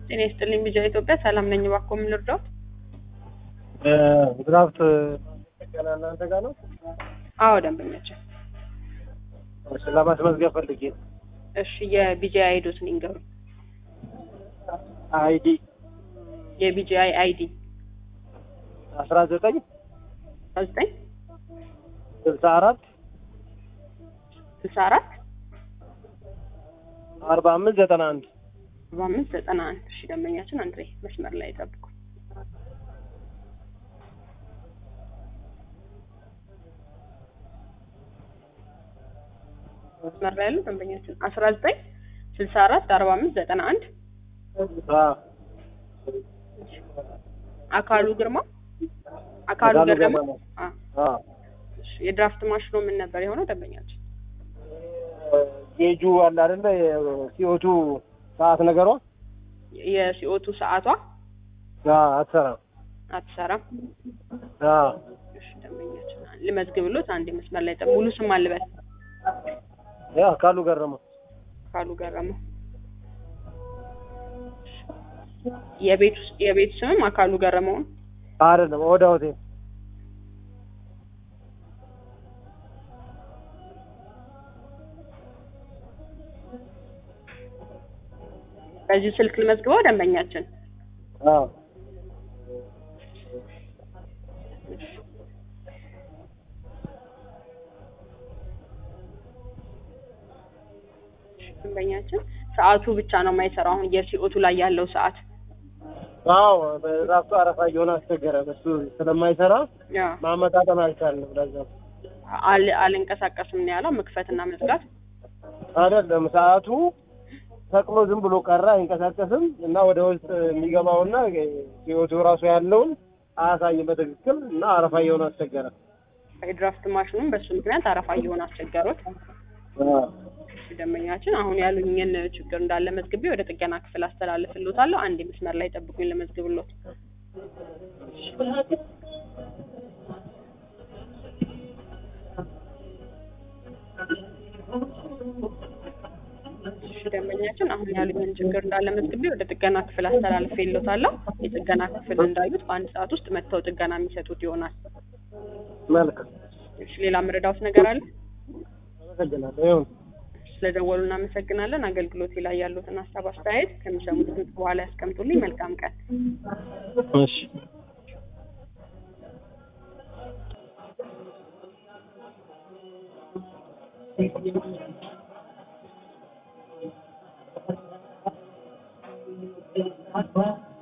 ጤና ይስጥልኝ ቢጃ ኢትዮጵያ ሰላም ነኝ ባኮ ምን ልርዳው ድራፍት ተቀናና አንተ ጋር ነው አዎ ደንበኛችን ለማስመዝገብ ፈልጌ እሺ የቢጃ አይዶትን ይንገሩ አይዲ የቢጃ አይዲ 19 64 4591 እሺ ደንበኛችን አንዴ መስመር ላይ ጠብቁ መስመር ላይ ያለው ደንበኛችን 19 64 4591 አካሉ ግርማ እሺ የድራፍት ማሽኑ ምን ነበር የሆነው ደንበኛችን ጌጁ አለ አይደለ ሲኦቱ ሰዓት ነገሯ የሲኦቱ ሰዓቷ አትሰራም እሺ ደንበኛችን ልመዝግብሎት አንዴ መስመር ላይ ጠብቁ ሙሉ ስም አልበል ያ ካሉ ገረመው የቤት ስምም አካሉ ገረመው አይደለም ወደ ሆቴል በዚህ ስልክ ልመዝግበው ደንበኛችን ደንበኛችን ሰዓቱ ብቻ ነው የማይሰራው አሁን የሲኦቱ ላይ ያለው ሰዓት በራሱ አረፋ የሆነ አስቸገረ በሱ ስለማይሰራ ማመጣጠን አልቻልንም ለዛ አልንቀሳቀስም ነው ያለው መክፈትና መዝጋት አይደለም ሰዓቱ ተቅሎ ዝም ብሎ ቀራ አይንቀሳቀስም እና ወደ ውስጥ የሚገባውና ሲኦቱ ራሱ ያለውን አያሳይም በትክክል እና አረፋ የሆነ አስቸገረ የድራፍት ማሽኑም በሱ ምክንያት አረፋ የሆነ አስቸገሩት ደንበኛችን አሁን ያሉኝን ችግር እንዳለ መዝግቤ ወደ ጥገና ክፍል አስተላልፍልዎታለሁ አንዴ መስመር ላይ ጠብቁኝ ለመዝግብልዎት ደንበኛችን አሁን ያሉኝን ችግር እንዳለ መዝግቤ ወደ ጥገና ክፍል አስተላልፍልዎታለሁ የጥገና ክፍል እንዳዩት በአንድ ሰዓት ውስጥ መጥተው ጥገና የሚሰጡት ይሆናል መልካም እሺ ሌላ ምረዳውት ነገር አለ አመሰግናለሁ ስለደወሉ እናመሰግናለን አገልግሎት ላይ ያሉትን ሐሳብ አስተያየት ከሚሰሙት በኋላ ያስቀምጡልኝ መልካም ቀን እሺ